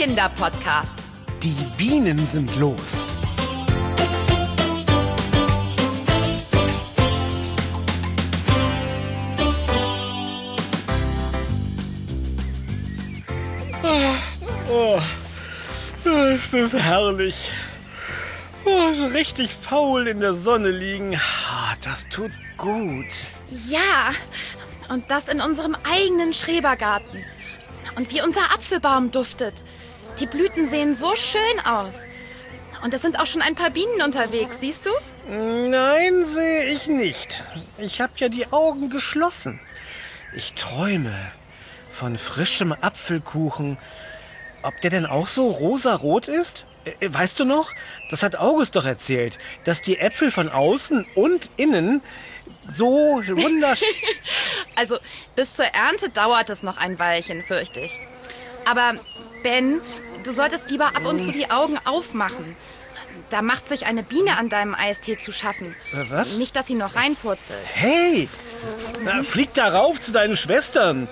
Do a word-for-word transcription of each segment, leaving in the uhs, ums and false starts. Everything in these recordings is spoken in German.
Kinderpodcast. Die Bienen sind los. Oh, oh, ist das herrlich. Oh, so richtig faul in der Sonne liegen. Das tut gut. Ja, und das in unserem eigenen Schrebergarten. Und wie unser Apfelbaum duftet. Die Blüten sehen so schön aus. Und es sind auch schon ein paar Bienen unterwegs, siehst du? Nein, sehe ich nicht. Ich habe ja die Augen geschlossen. Ich träume von frischem Apfelkuchen. Ob der denn auch so rosarot ist? Äh, weißt du noch? Das hat August doch erzählt, dass die Äpfel von außen und innen so wunderschön... Also, bis zur Ernte dauert es noch ein Weilchen, fürchte ich. Aber, Ben, du solltest lieber ab und zu die Augen aufmachen. Da macht sich eine Biene an deinem Eistee zu schaffen. Äh, was? Nicht, dass sie noch reinpurzelt. Hey! Na, flieg da rauf zu deinen Schwestern.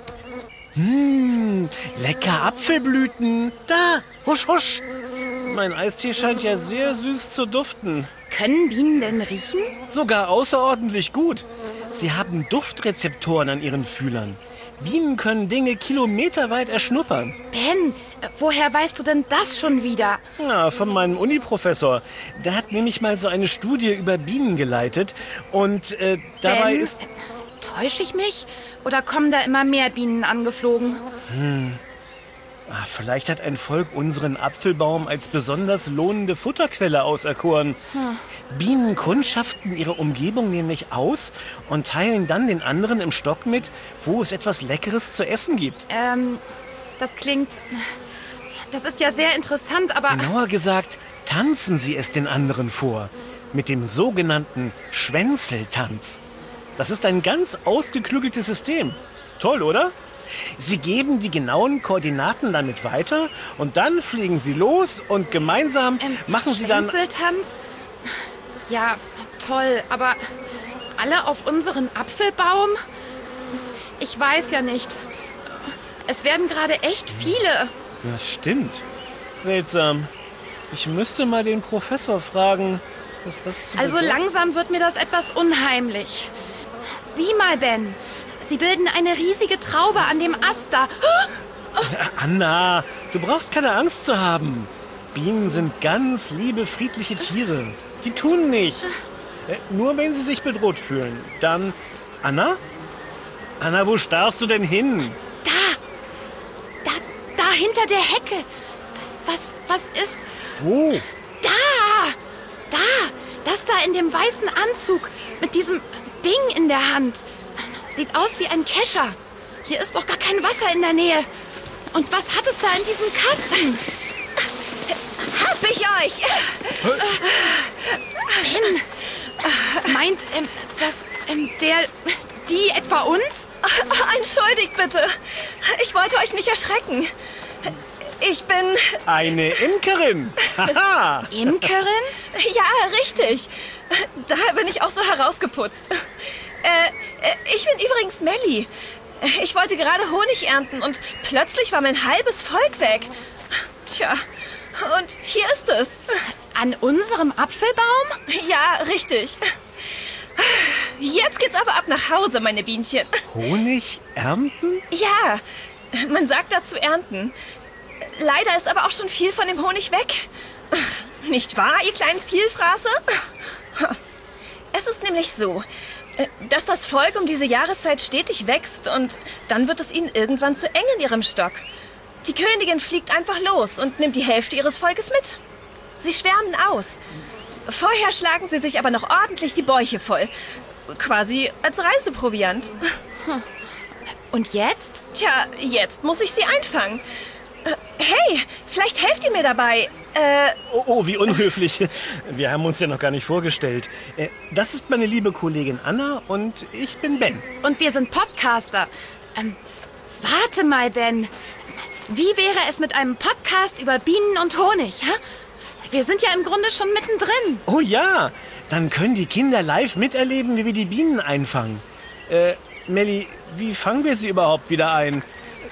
Hm, lecker Apfelblüten. Da, husch, husch. Mein Eistee scheint ja sehr süß zu duften. Können Bienen denn riechen? Sogar außerordentlich gut. Sie haben Duftrezeptoren an ihren Fühlern. Bienen können Dinge kilometerweit erschnuppern. Ben, woher weißt du denn das schon wieder? Ja, von meinem Uni-Professor. Der hat nämlich mal so eine Studie über Bienen geleitet. Und äh, dabei Ben, ist... Täusche ich mich? Oder kommen da immer mehr Bienen angeflogen? Hm. Ah, vielleicht hat ein Volk unseren Apfelbaum als besonders lohnende Futterquelle auserkoren. Hm. Bienen kundschaften ihre Umgebung nämlich aus und teilen dann den anderen im Stock mit, wo es etwas Leckeres zu essen gibt. Ähm, das klingt... Das ist ja sehr interessant, aber... Genauer gesagt, tanzen sie es den anderen vor. Mit dem sogenannten Schwänzeltanz. Das ist ein ganz ausgeklügeltes System. Toll, oder? Sie geben die genauen Koordinaten damit weiter und dann fliegen sie los und gemeinsam ähm, machen sie dann... Schwänzeltanz? Ja, toll, aber alle auf unseren Apfelbaum? Ich weiß ja nicht. Es werden gerade echt viele. Das stimmt. Seltsam. Ich müsste mal den Professor fragen, ist das zu Also bedeuten? langsam wird mir das etwas unheimlich. Sieh mal, Ben. Sie bilden eine riesige Traube an dem Ast da. Anna, du brauchst keine Angst zu haben. Bienen sind ganz liebe, friedliche Tiere. Die tun nichts. Nur wenn sie sich bedroht fühlen. Dann... Anna? Anna, wo starrst du denn hin? Da. Da, da hinter der Hecke. Was, was ist... Wo? Da. Da. Das da in dem weißen Anzug mit diesem Ding in der Hand. Sieht aus wie ein Kescher. Hier ist doch gar kein Wasser in der Nähe. Und was hat es da in diesem Kasten? Hab ich euch! Ben, meint ähm, das, ähm, der, die etwa uns? Entschuldigt bitte. Ich wollte euch nicht erschrecken. Ich bin... Eine Imkerin. Haha. Imkerin? Ja, richtig. Daher bin ich auch so herausgeputzt. Äh, ich bin übrigens Melli. Ich wollte gerade Honig ernten und plötzlich war mein halbes Volk weg. Tja, und hier ist es. An unserem Apfelbaum? Ja, richtig. Jetzt geht's aber ab nach Hause, meine Bienchen. Honig ernten? Ja, man sagt dazu ernten. Leider ist aber auch schon viel von dem Honig weg. Nicht wahr, ihr kleinen Vielfraße? Es ist nämlich so, dass das Volk um diese Jahreszeit stetig wächst und dann wird es ihnen irgendwann zu eng in ihrem Stock. Die Königin fliegt einfach los und nimmt die Hälfte ihres Volkes mit. Sie schwärmen aus. Vorher schlagen sie sich aber noch ordentlich die Bäuche voll. Quasi als Reiseproviant. Und jetzt? Tja, jetzt muss ich sie einfangen. Hey, vielleicht helft ihr mir dabei. Äh, oh, oh, wie unhöflich. Wir haben uns ja noch gar nicht vorgestellt. Das ist meine liebe Kollegin Anna und ich bin Ben. Und wir sind Podcaster. Ähm, warte mal, Ben. Wie wäre es mit einem Podcast über Bienen und Honig? Hä? Wir sind ja im Grunde schon mittendrin. Oh ja, dann können die Kinder live miterleben, wie wir die Bienen einfangen. Äh, Melli, wie fangen wir sie überhaupt wieder ein?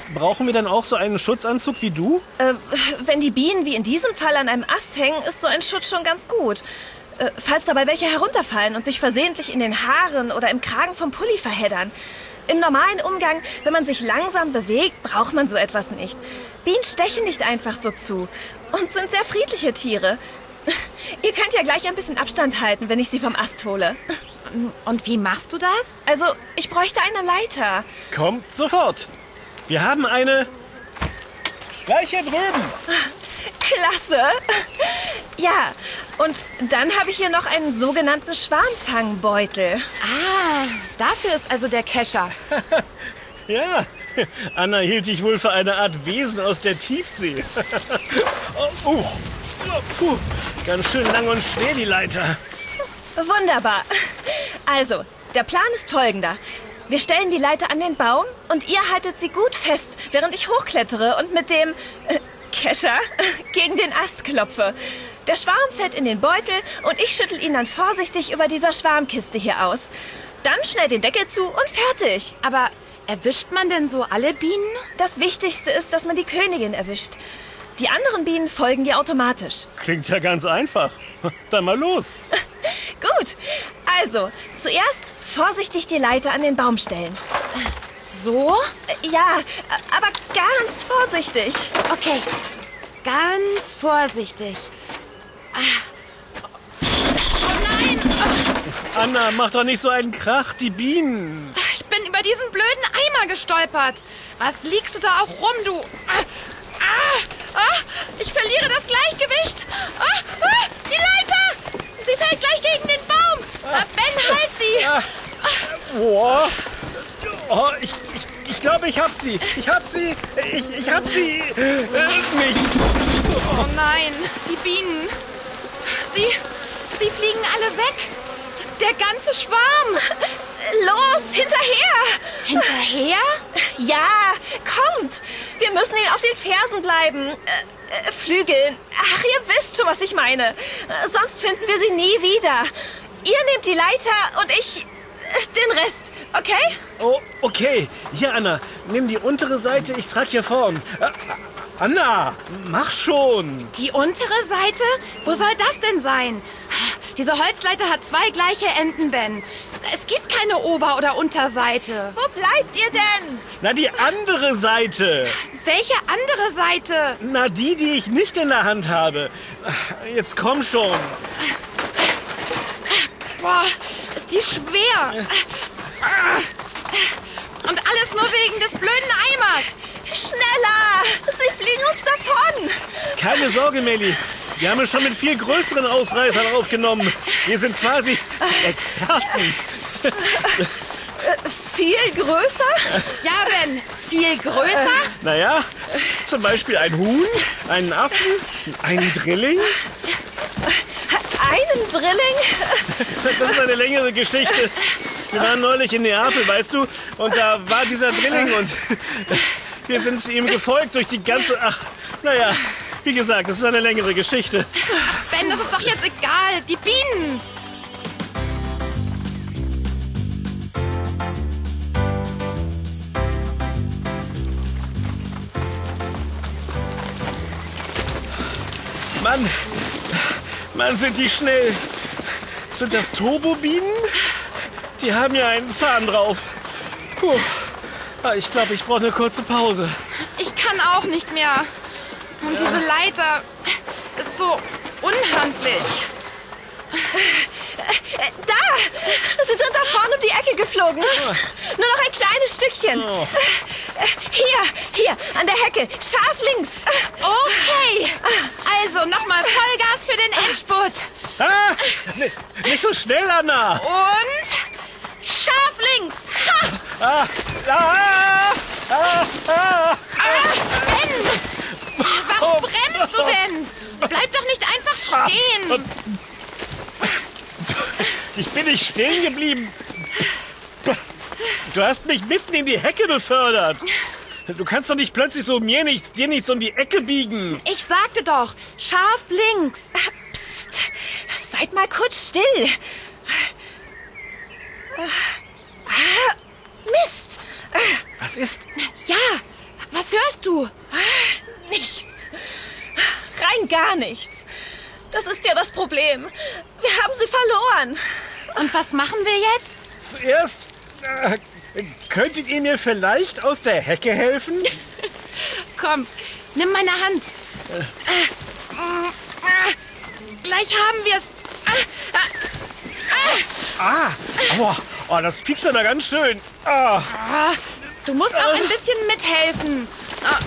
Brauchen wir dann auch so einen Schutzanzug wie du? Äh, wenn die Bienen wie in diesem Fall an einem Ast hängen, ist so ein Schutz schon ganz gut. Äh, falls dabei welche herunterfallen und sich versehentlich in den Haaren oder im Kragen vom Pulli verheddern. Im normalen Umgang, wenn man sich langsam bewegt, braucht man so etwas nicht. Bienen stechen nicht einfach so zu und sind sehr friedliche Tiere. Ihr könnt ja gleich ein bisschen Abstand halten, wenn ich sie vom Ast hole. Und wie machst du das? Also, ich bräuchte eine Leiter. Kommt sofort. Wir haben eine... Gleich hier drüben. Klasse. Ja, und dann habe ich hier noch einen sogenannten Schwarmfangbeutel. Ah, dafür ist also der Kescher. Ja, Anna hielt dich wohl für eine Art Wesen aus der Tiefsee. oh, uh, puh, ganz schön lang und schwer die Leiter. Wunderbar. Also, der Plan ist folgender. Wir stellen die Leiter an den Baum und ihr haltet sie gut fest, während ich hochklettere und mit dem äh, Kescher gegen den Ast klopfe. Der Schwarm fällt in den Beutel und ich schüttel ihn dann vorsichtig über dieser Schwarmkiste hier aus. Dann schnell den Deckel zu und fertig. Aber erwischt man denn so alle Bienen? Das Wichtigste ist, dass man die Königin erwischt. Die anderen Bienen folgen dir automatisch. Klingt ja ganz einfach. Dann mal los. Gut, also zuerst vorsichtig die Leiter an den Baum stellen. So? Ja, aber ganz vorsichtig. Okay, ganz vorsichtig. Ah. Oh nein! Oh. Anna, mach doch nicht so einen Krach, die Bienen. Ich bin über diesen blöden Eimer gestolpert. Was liegst du da auch rum, du? Ah, ah, ah, ich verliere das Gleichgewicht. Ah, ah, die Leiter! Sie fällt gleich gegen den Baum. Ah, Ben, halt sie! Ah. Boah. Oh, ich, ich, ich glaube, ich hab sie. Ich hab sie. Ich, ich hab sie. Äh, nicht. Oh nein, die Bienen. Sie, sie fliegen alle weg. Der ganze Schwarm. Los, hinterher! Hinterher? Ja, kommt! Wir müssen ihnen auf den Fersen bleiben. Äh, äh, flügeln. Ach, ihr wisst schon, was ich meine. Äh, sonst finden wir sie nie wieder. Ihr nehmt die Leiter und ich äh, den Rest, okay? Oh, okay. Hier, Anna, nimm die untere Seite, ich trag hier vorn. Äh, Anna, mach schon. Die untere Seite? Wo soll das denn sein? Diese Holzleiter hat zwei gleiche Enden, Ben. Es gibt keine Ober- oder Unterseite. Wo bleibt ihr denn? Na, die andere Seite. Welche andere Seite? Na, die, die ich nicht in der Hand habe. Jetzt komm schon. Boah, ist die schwer. Und alles nur wegen des blöden Eimers. Schneller! Sie fliegen uns davon! Keine Sorge, Melli. Wir haben es schon mit viel größeren Ausreißern aufgenommen. Wir sind quasi Experten. Äh, viel größer? Ja, Ben, viel größer? Naja, zum Beispiel ein Huhn, einen Affen, einen Drilling. Einen Drilling? Das ist eine längere Geschichte. Wir waren neulich in Neapel, weißt du, und da war dieser Drilling und wir sind ihm gefolgt durch die ganze... Ach, naja, wie gesagt, das ist eine längere Geschichte. Ach, Ben, das ist doch jetzt egal. Die Bienen. Mann, Mann, sind die schnell. Sind das Turbobienen? Die haben ja einen Zahn drauf. Puh. Ich glaube, ich brauche eine kurze Pause. Ich kann auch nicht mehr. Und diese Leiter ist so unhandlich. Da! Sie sind da vorne um die Ecke geflogen. Nur noch ein kleines Stückchen. Oh. Hier, hier, an der Hecke. Scharf links. Okay. Also nochmal Vollgas für den Endspurt. Ah, nicht so schnell, Anna. Und scharf links. Ha! Ah, ah, ah, ah. Ah, Ben! Warum bremst du denn? Bleib doch nicht einfach stehen. Ich bin nicht stehen geblieben. Du hast mich mitten in die Hecke befördert. Du kannst doch nicht plötzlich so mir nichts, dir nichts um die Ecke biegen. Ich sagte doch, scharf links. Psst, seid mal kurz still. Ah, Mist. Was ist? Ja, Was hörst du? Nichts. Rein gar nichts. Das ist ja das Problem. Wir haben sie verloren. Und was machen wir jetzt? Zuerst, äh, könntet ihr mir vielleicht aus der Hecke helfen? Komm, nimm meine Hand. Äh, äh, gleich haben wir es. Ah, aua, oh, das piekst ja da ganz schön. Ah. Ah, du musst auch ein bisschen mithelfen. Ah,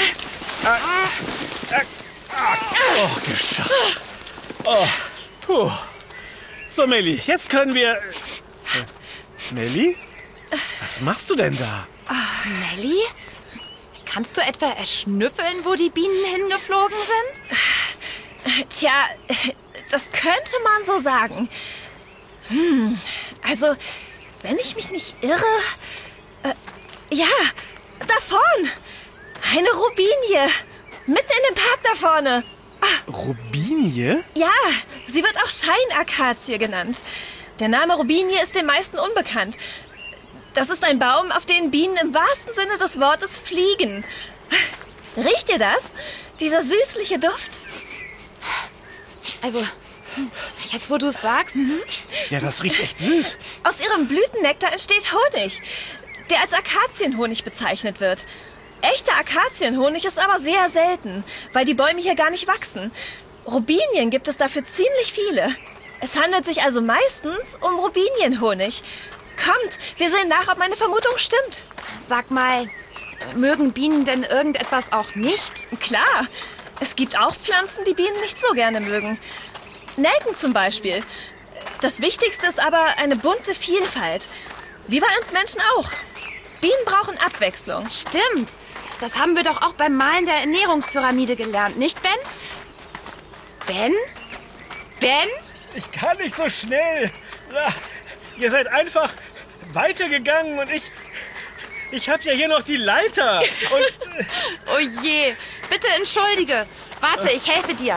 Oh, geschafft. Oh, puh. So, Melli, jetzt können wir... Äh, Melli? Was machst du denn da? Melli? Kannst du etwa erschnüffeln, wo die Bienen hingeflogen sind? Tja, das könnte man so sagen. Hm, also, wenn ich mich nicht irre... Äh, ja, da vorn. Eine Robinie. Mitten in dem Park da vorne. Robinie? Ja, sie wird auch Scheinakazie genannt. Der Name Robinie ist den meisten unbekannt. Das ist ein Baum, auf den Bienen im wahrsten Sinne des Wortes fliegen. Riecht ihr das? Dieser süßliche Duft? Also, jetzt wo du es sagst, Ja, das riecht echt süß. Aus ihrem Blütennektar entsteht Honig, der als Akazienhonig bezeichnet wird. Echter Akazienhonig ist aber sehr selten, weil die Bäume hier gar nicht wachsen. Robinien gibt es dafür ziemlich viele. Es handelt sich also meistens um Robinienhonig. Kommt, wir sehen nach, ob meine Vermutung stimmt. sag mal, mögen Bienen denn irgendetwas auch nicht? Klar, es gibt auch Pflanzen, die Bienen nicht so gerne mögen. Nelken zum Beispiel. Das Wichtigste ist aber eine bunte Vielfalt. Wie bei uns Menschen auch. Bienen brauchen Abwechslung. Stimmt. Das haben wir doch auch beim Malen der Ernährungspyramide gelernt, nicht, Ben? Ben? Ben? Ich kann nicht so schnell. Ah, ihr seid einfach weitergegangen und ich... Ich hab ja hier noch die Leiter. Und... Oh je. Bitte entschuldige. Warte, ich helfe dir.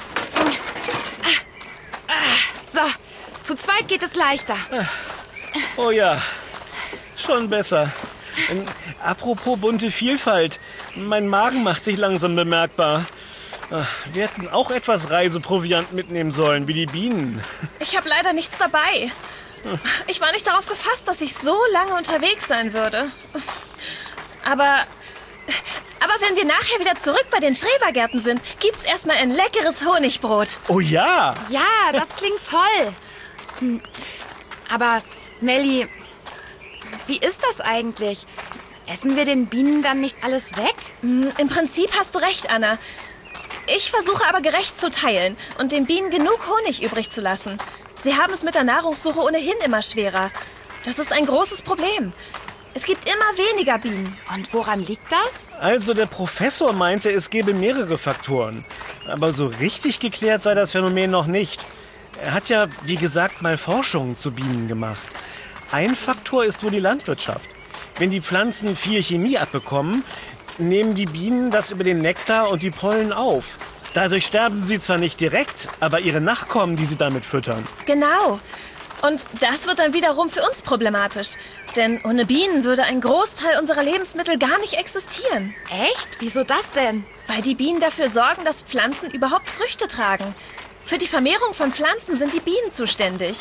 So, zu zweit geht es leichter. Oh ja, schon besser. Ähm, apropos bunte Vielfalt. Mein Magen macht sich langsam bemerkbar. Ach, wir hätten auch etwas Reiseproviant mitnehmen sollen, wie die Bienen. Ich habe leider nichts dabei. Ich war nicht darauf gefasst, dass ich so lange unterwegs sein würde. Aber, aber wenn wir nachher wieder zurück bei den Schrebergärten sind, gibt's erstmal ein leckeres Honigbrot. Oh ja! Ja, das klingt toll. Hm, Aber, Melli, wie ist das eigentlich? Essen wir den Bienen dann nicht alles weg? Hm, Im Prinzip hast du recht, Anna. Ich versuche aber gerecht zu teilen und den Bienen genug Honig übrig zu lassen. Sie haben es mit der Nahrungssuche ohnehin immer schwerer. Das ist ein großes Problem. Es gibt immer weniger Bienen. Und woran liegt das? Also der Professor meinte, es gäbe mehrere Faktoren. Aber so richtig geklärt sei das Phänomen noch nicht. Er hat ja, wie gesagt, mal Forschungen zu Bienen gemacht. Ein Faktor ist wohl die Landwirtschaft. Wenn die Pflanzen viel Chemie abbekommen, nehmen die Bienen das über den Nektar und die Pollen auf. Dadurch sterben sie zwar nicht direkt, aber ihre Nachkommen, die sie damit füttern. Genau. Und das wird dann wiederum für uns problematisch. Denn ohne Bienen würde ein Großteil unserer Lebensmittel gar nicht existieren. Echt? Wieso das denn? Weil die Bienen dafür sorgen, dass Pflanzen überhaupt Früchte tragen. Für die Vermehrung von Pflanzen sind die Bienen zuständig.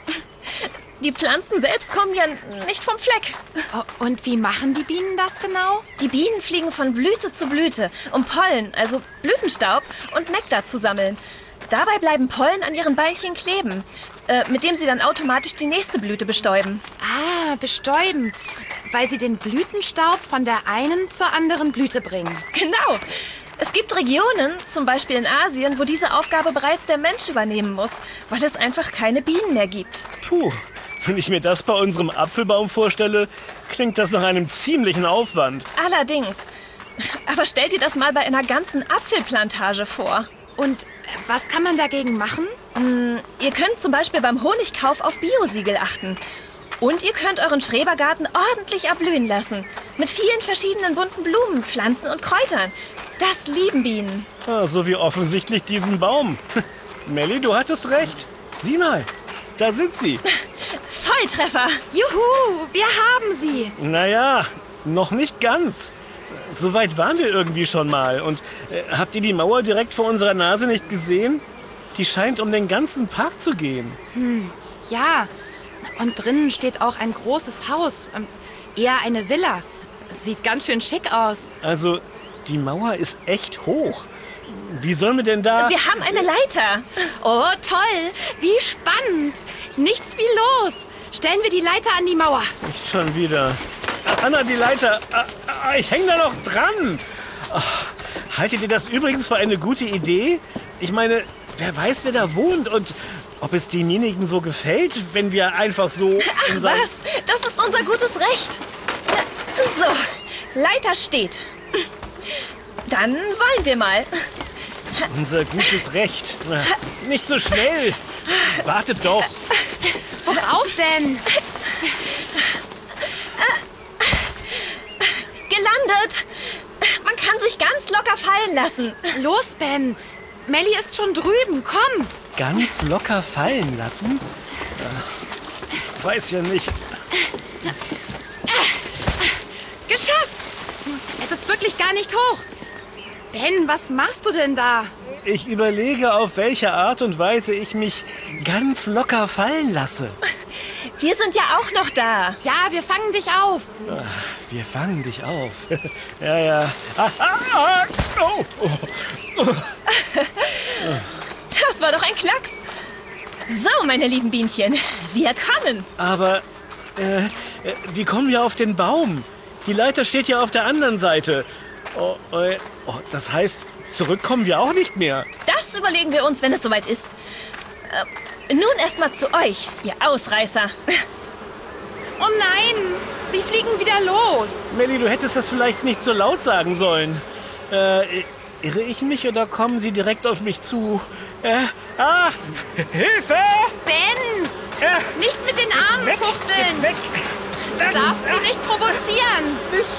Die Pflanzen selbst kommen ja nicht vom Fleck. Oh, und wie machen die Bienen das genau? Die Bienen fliegen von Blüte zu Blüte, um Pollen, also Blütenstaub und Nektar zu sammeln. Dabei bleiben Pollen an ihren Beinchen kleben, äh, mit dem sie dann automatisch die nächste Blüte bestäuben. Ah, bestäuben. Weil sie den Blütenstaub von der einen zur anderen Blüte bringen. Genau. Es gibt Regionen, zum Beispiel in Asien, wo diese Aufgabe bereits der Mensch übernehmen muss, weil es einfach keine Bienen mehr gibt. Puh, wenn ich mir das bei unserem Apfelbaum vorstelle, klingt das nach einem ziemlichen Aufwand. Allerdings. Aber stell dir das mal bei einer ganzen Apfelplantage vor. Und was kann man dagegen machen? Ihr könnt zum Beispiel beim Honigkauf auf Biosiegel achten. Und ihr könnt euren Schrebergarten ordentlich erblühen lassen. Mit vielen verschiedenen bunten Blumen, Pflanzen und Kräutern. Das lieben Bienen. Ah, so wie offensichtlich diesen Baum. Melli, du hattest recht. Sieh mal, da sind sie. Volltreffer. Juhu, wir haben sie. Naja, noch nicht ganz. So weit waren wir irgendwie schon mal. Und äh, habt ihr die Mauer direkt vor unserer Nase nicht gesehen? Die scheint um den ganzen Park zu gehen. Hm, ja. Und drinnen steht auch ein großes Haus. Ähm, eher eine Villa. Sieht ganz schön schick aus. Also, die Mauer ist echt hoch. Wie sollen wir denn da... Wir haben eine Leiter. Oh, toll. Wie spannend. Nichts wie los. Stellen wir die Leiter an die Mauer. Nicht schon wieder. Anna, die Leiter. Ich hänge da noch dran. Ach, haltet ihr das übrigens für eine gute Idee? Ich meine, wer weiß, wer da wohnt und ob es demjenigen so gefällt, wenn wir einfach so... Ach in sein- was, das ist unser gutes Recht. So, Leiter steht. Dann wollen wir mal. Unser gutes Recht. Na, nicht so schnell. Wartet doch. Worauf denn? Gelandet. Man kann sich ganz locker fallen lassen. Los, Ben. Melli ist schon drüben. Komm. Ganz locker fallen lassen? Ach, weiß ja nicht. Geschafft. Es ist wirklich gar nicht hoch. Ben, was machst du denn da? Ich überlege, auf welche Art und Weise ich mich ganz locker fallen lasse. Wir sind ja auch noch da. Ja, wir fangen dich auf. Ach, wir fangen dich auf. Ja, ja. Ah, ah, ah. Oh, oh, oh. Das war doch ein Klacks. So, meine lieben Bienchen, wir kommen. Aber äh, äh, wie kommen wir auf den Baum? Die Leiter steht ja auf der anderen Seite. Oh, oh, oh, das heißt, zurückkommen wir auch nicht mehr. Das überlegen wir uns, wenn es soweit ist. Äh, nun erstmal zu euch, ihr Ausreißer. Oh nein, sie fliegen wieder los. Melli, du hättest das vielleicht nicht so laut sagen sollen. Äh, irre ich mich oder kommen sie direkt auf mich zu? Äh, ah, Hilfe! Ben, Äh, nicht mit den Armen weg, fuchteln. weg! Du darfst sie nicht provozieren.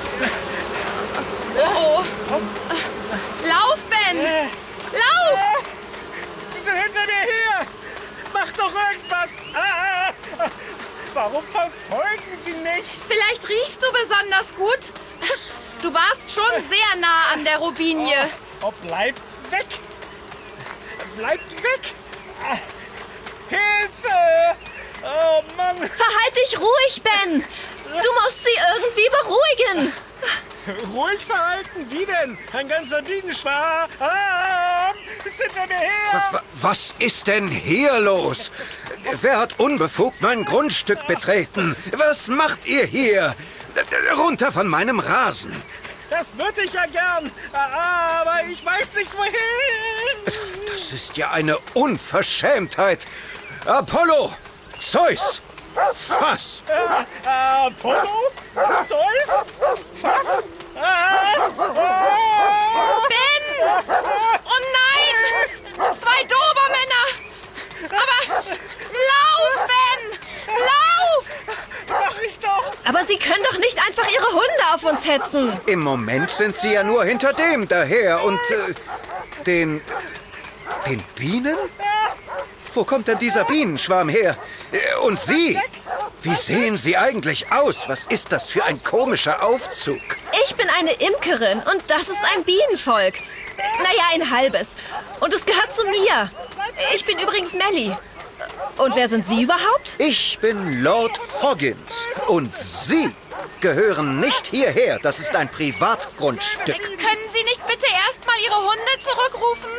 Oh, oh. Lauf, Ben. Lauf. Sie sind hinter mir her! Mach doch irgendwas! Ah, warum verfolgen Sie nicht? Vielleicht riechst du besonders gut. Du warst schon sehr nah an der Robinie. Oh, bleibt weg! Bleibt weg! Ah, Hilfe! Oh Mann! Verhalt dich ruhig, Ben. Du musst sie irgendwie beruhigen. Ruhig verhalten? Wie denn? Ein ganzer Bienenschwarm ah, ist hinter mir her! W- Was ist denn hier los? Wer hat unbefugt mein Grundstück betreten? Was macht ihr hier? Runter von meinem Rasen. Das würde ich ja gern, aber ich weiß nicht wohin. Das ist ja eine Unverschämtheit. Apollo! Zeus! Fass! Äh, Apollo? Zeus? Was? Ah, ah, Ben! Oh nein! Zwei Dobermänner! Aber lauf, Ben! Lauf! mach ich doch! Aber sie können doch nicht einfach ihre Hunde auf uns hetzen. Im Moment sind sie ja nur hinter dem daher und äh, den... den Bienen? Wo kommt denn dieser Bienenschwarm her? Äh, Und Sie? Wie sehen Sie eigentlich aus? Was ist das für ein komischer Aufzug? Ich bin eine Imkerin und das ist ein Bienenvolk. Naja, ein halbes. Und es gehört zu mir. Ich bin übrigens Melli. Und wer sind Sie überhaupt? Ich bin Lord Hoggins und Sie gehören nicht hierher. Das ist ein Privatgrundstück. Können Sie nicht bitte erstmal Ihre Hunde zurückrufen?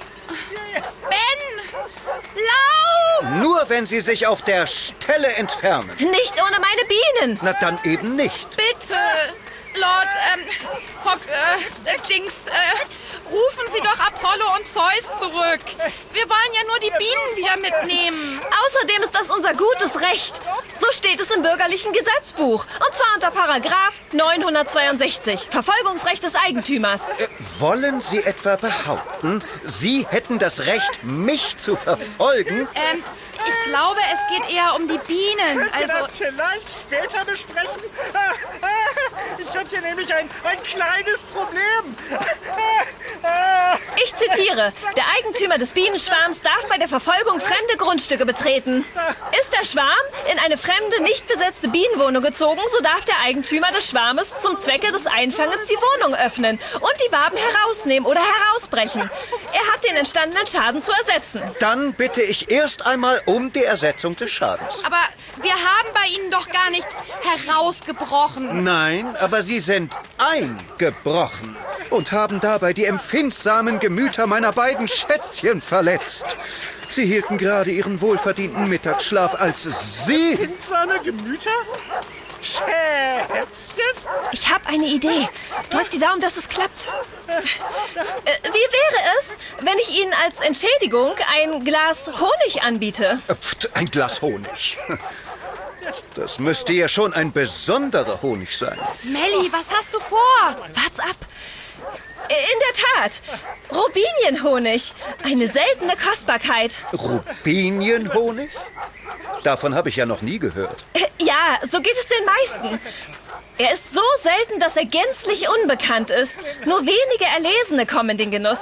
Ben! Lauf! Nur wenn Sie sich auf der Stelle entfernen. Nicht ohne meine Bienen. Na dann eben nicht. Bitte! Lord, ähm, Hock, äh, Dings, äh, rufen Sie doch Apollo und Zeus zurück. Wir wollen ja nur die Bienen wieder mitnehmen. Außerdem ist das unser gutes Recht. So steht es im bürgerlichen Gesetzbuch. Und zwar unter Paragraph neunhundertzweiundsechzig. Verfolgungsrecht des Eigentümers. Äh, wollen Sie etwa behaupten, Sie hätten das Recht, mich zu verfolgen? Ähm, ich glaube, es geht eher um die Bienen. Könnt ihr Also, das vielleicht später besprechen? Ah, ah, Ich habe hier nämlich ein, ein kleines Problem. Ah, Ich zitiere, der Eigentümer des Bienenschwarms darf bei der Verfolgung fremde Grundstücke betreten. Ist der Schwarm in eine fremde, nicht besetzte Bienenwohnung gezogen, so darf der Eigentümer des Schwarmes zum Zwecke des Einfangens die Wohnung öffnen und die Waben herausnehmen oder herausbrechen. Er hat den entstandenen Schaden zu ersetzen. Dann bitte ich erst einmal um die Ersetzung des Schadens. Aber wir haben bei Ihnen doch gar nichts herausgebrochen. Nein, aber Sie sind eingebrochen und haben dabei die empfindsamen Gemüter meiner beiden Schätzchen verletzt. Sie hielten gerade ihren wohlverdienten Mittagsschlaf, als Sie... Empfindsame Gemüter? Schätzchen? Ich habe eine Idee. Drückt die Daumen, dass es klappt. Äh, wie wäre es, wenn ich Ihnen als Entschädigung ein Glas Honig anbiete? Pft, ein Glas Honig. Das müsste ja schon ein besonderer Honig sein. Melli, was hast du vor? Wart's ab. In der Tat. Robinienhonig. Eine seltene Kostbarkeit. Rubinienhonig? Davon habe ich ja noch nie gehört. Äh, Ja, so geht es den meisten. Er ist so selten, dass er gänzlich unbekannt ist. Nur wenige Erlesene kommen in den Genuss.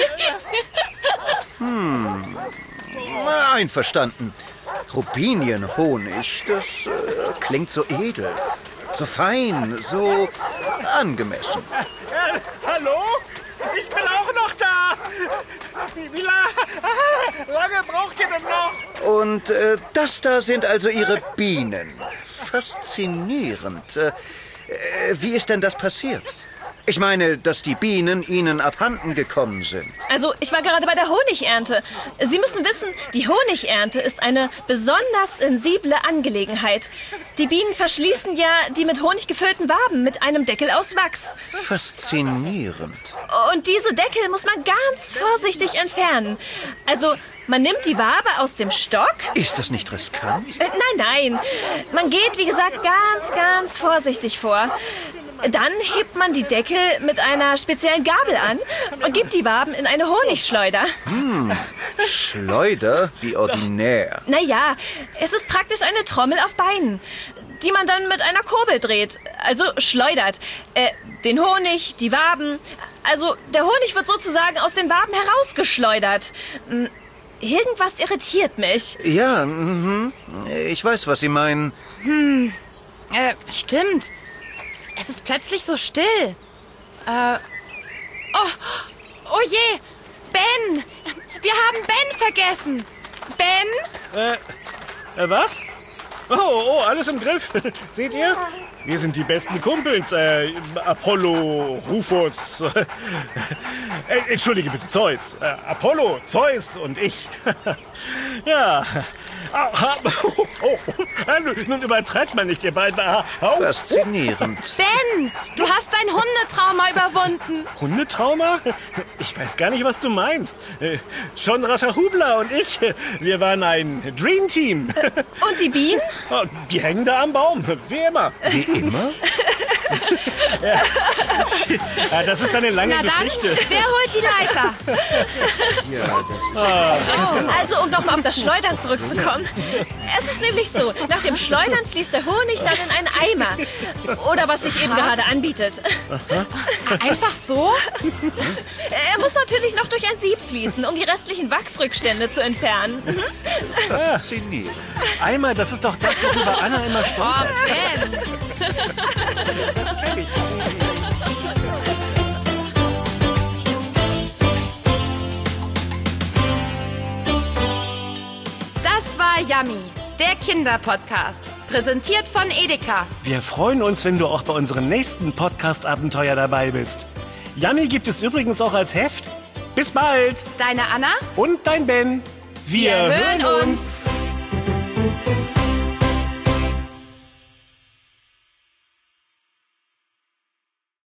Hm. Na, einverstanden. Rubinienhonig, das äh, klingt so edel. So fein, so angemessen. Äh, hallo? Ich bin auch noch da. Wie, wie la ah, lange braucht ihr denn noch? Und äh, das da sind also Ihre Bienen. Faszinierend. Äh, äh, wie ist denn das passiert? Ich meine, dass die Bienen Ihnen abhanden gekommen sind. Also, ich war gerade bei der Honigernte. Sie müssen wissen, die Honigernte ist eine besonders sensible Angelegenheit. Die Bienen verschließen ja die mit Honig gefüllten Waben mit einem Deckel aus Wachs. Faszinierend. Und diese Deckel muss man ganz vorsichtig entfernen. Also, man nimmt die Wabe aus dem Stock. Ist das nicht riskant? Äh, nein, nein. Man geht, wie gesagt, ganz, ganz vorsichtig vor. Dann hebt man die Deckel mit einer speziellen Gabel an und gibt die Waben in eine Honigschleuder. Hm, Schleuder wie ordinär. Naja, es ist praktisch eine Trommel auf Beinen, die man dann mit einer Kurbel dreht, also schleudert. Äh, den Honig, die Waben. Also der Honig wird sozusagen aus den Waben herausgeschleudert. Hm, irgendwas irritiert mich. Ja, mhm. Ich weiß, was Sie meinen. Hm, äh, stimmt. Es ist plötzlich so still. Äh, oh, oh je, Ben. Wir haben Ben vergessen. Ben? Äh, äh, was? Oh, oh, alles im Griff. Seht ihr? Wir sind die besten Kumpels. Äh, Apollo, Rufus. äh, Entschuldige bitte, Zeus. Äh, Apollo, Zeus und ich. Ja. Ah, oh, oh. Nun, nun übertreibt man nicht, ihr beiden. Ah, oh. Faszinierend. Ben, du hast dein Hundetrauma überwunden. Hundetrauma? Ich weiß gar nicht, was du meinst. Äh, John Rascher-Hubler und ich, wir waren ein Dreamteam. Und die Bienen? Oh, die hängen da am Baum, wie immer. Wie immer? Ja. Ja, das ist eine lange Na dann, Geschichte. wer holt die Leiter? Ja, das ist... Also, um nochmal auf das Schleudern zurückzukommen. Es ist nämlich so, nach dem Schleudern fließt der Honig dann in einen Eimer. Oder was sich eben gerade anbietet. Einfach so? Er muss natürlich noch durch ein Sieb fließen, um die restlichen Wachsrückstände zu entfernen. Mhm. Faszinierend. Eimer, das ist doch das, worüber Anna immer Oh, stolpert. Ben. Das kenn ich. Das war Yummy, der Kinderpodcast. Präsentiert von Edeka. Wir freuen uns, wenn du auch bei unserem nächsten Podcast-Abenteuer dabei bist. Yummy gibt es übrigens auch als Heft. Bis bald. Deine Anna? Und dein Ben. Wir, Wir hören hören uns. uns.